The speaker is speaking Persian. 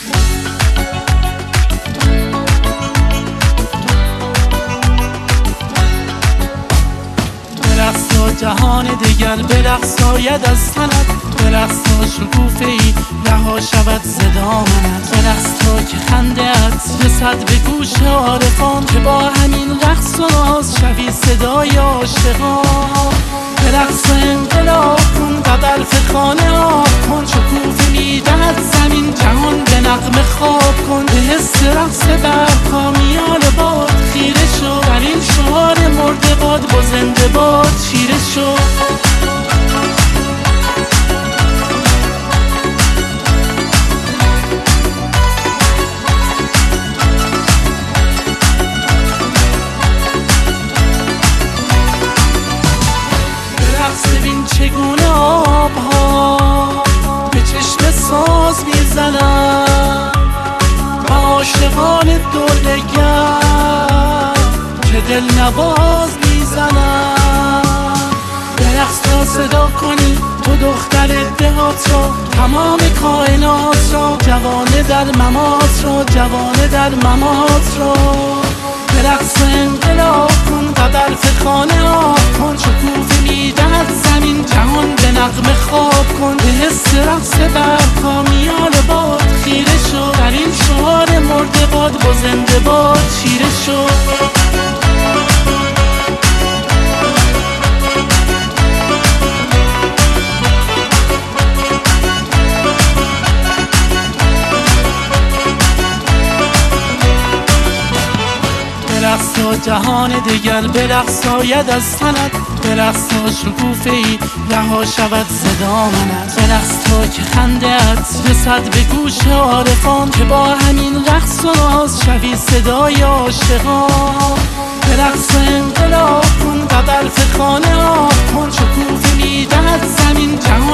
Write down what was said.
برقصا جهان دیگر برقصاید از تنت، برقصا شکوفه ای رها شود صدا منت، برقص تا که خنده ات رسد به گوش عارفان که با همین رقص و ناز شوی صدای عاشقان. برقص انقلاب کن قبل خانه آب کن، شکوفه میدهد زمین جهان به نغمه خواب کن، به حس رقص برپا میان باد خیره شو، در این شعار مرده باد با زنده باد چیره شو. ببین چگونه آبها به چشم ساز میزنن و عاشقان دردگر که دل نواز میزنن. برقص تا صدا کنی تو دختر دهات را، تمام کائنات را، جوانه در ممات را، جوانه در ممات را. برقص انقلاب کن قبل خانه آب کن، شکوفه میدهد زمین جهان به نغمه خواب کن، به حس رقص برپا میان باد خیره شو، در این شعار مرده باد با زنده باد چیره شو. برقصا جهان دیگر برقصاید از تنت، برقصا شکوفه ای رها شود صدا منت، برقص تا که خنده ات رسد به گوش عارفان که با همین رقص و ناز شوی صدای عاشقان. برقص انقلاب کن قبل خانه آب کن، شکوفه میدهد زمین جهان